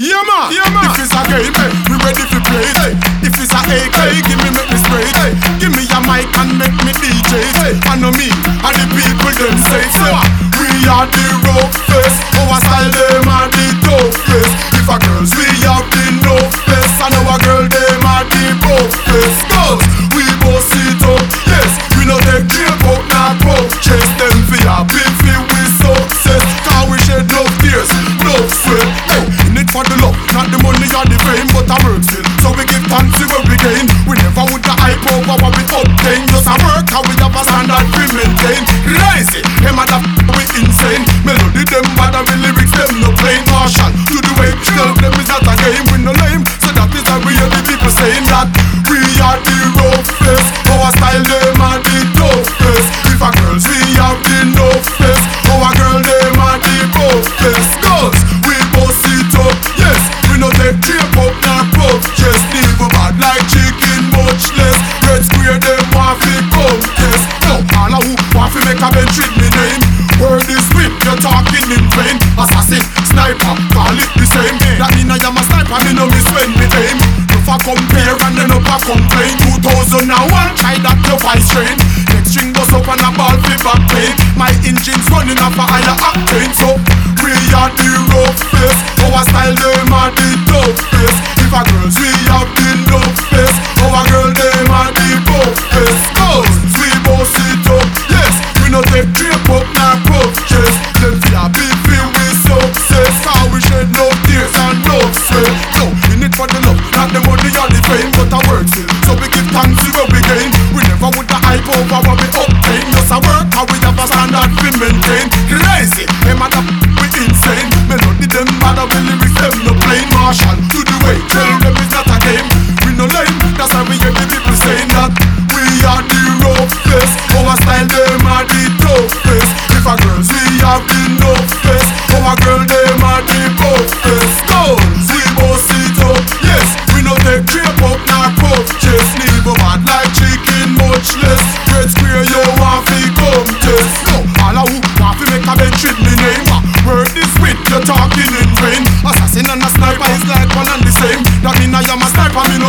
Yeah man, if it's a game, we ready to play. If it's a AK, give me make me spray. Give me a mic and make me DJ. I know me and the people them say so. We are the roughest, our style them are the toughest. If a girls we have the toughest, and our girl them are the toughest. Girls, we both sit up, yes. We no take care about not purchase them for your beefy with success. Cause we shed no tears, no sweat. In it for the love, not the money or the fame, but I work still. So we give thanks to what we gain. We never would the hype over what we obtain. Just a work how we have a standard we maintain. Crazy, them a that we insane. Melody them bad and the lyrics them no plain. Marshall to the way, tell them is not a game. We no lame, so that is why we hear the people saying that we are the roughest. Our style them are the toughest. If a girls we have the toughest, our girl them are the toughest. Girls, we both sit up, yes. We no take drape up, not puff. Just leave a bad like chicken, much less. Red square them want fi come test. No, all who want fi make a bench with me name. Word is whip, you're talking in vain. Assassin, sniper, call it the same. That mean I am a sniper, me no miss when me aim. If I compare and then up I complain. 2001, try that your vice train. Next string goes up and a ball fi back pain. My engine's running off a higher octane. So we are the roughest, our style them are the toughest. If a girls we have the toughest, our girl them are the toughest. Girls, we both sit up, yes. We no take drape up, not puff. Just them fi a beefy with success. Cause we shed no tears and no sweat. No, in it for the love, not the money or the fame, but a work still. So we give thanks to what we gain. We never would the hype over what we obtain. Just a work how we have a standard we maintain. Crazy, them a that we insane. Melody them bad and the lyrics them no plain. Marshall to the way, tell them it's not a game. We no lame, that's why we hear the people saying that we are the roughest, our style them are the toughest. If a girls we have the toughest, our girl them are the toughest. Girls, we both sit up, yes. We no take drape up, not puff. Just leave a bad like chicken, much less. Red square you want fi come test. No, all who want fi make a bench with me name. Word is with, you're talking in vain. Assassin and a sniper is like one and the same. That mean I am a sniper, me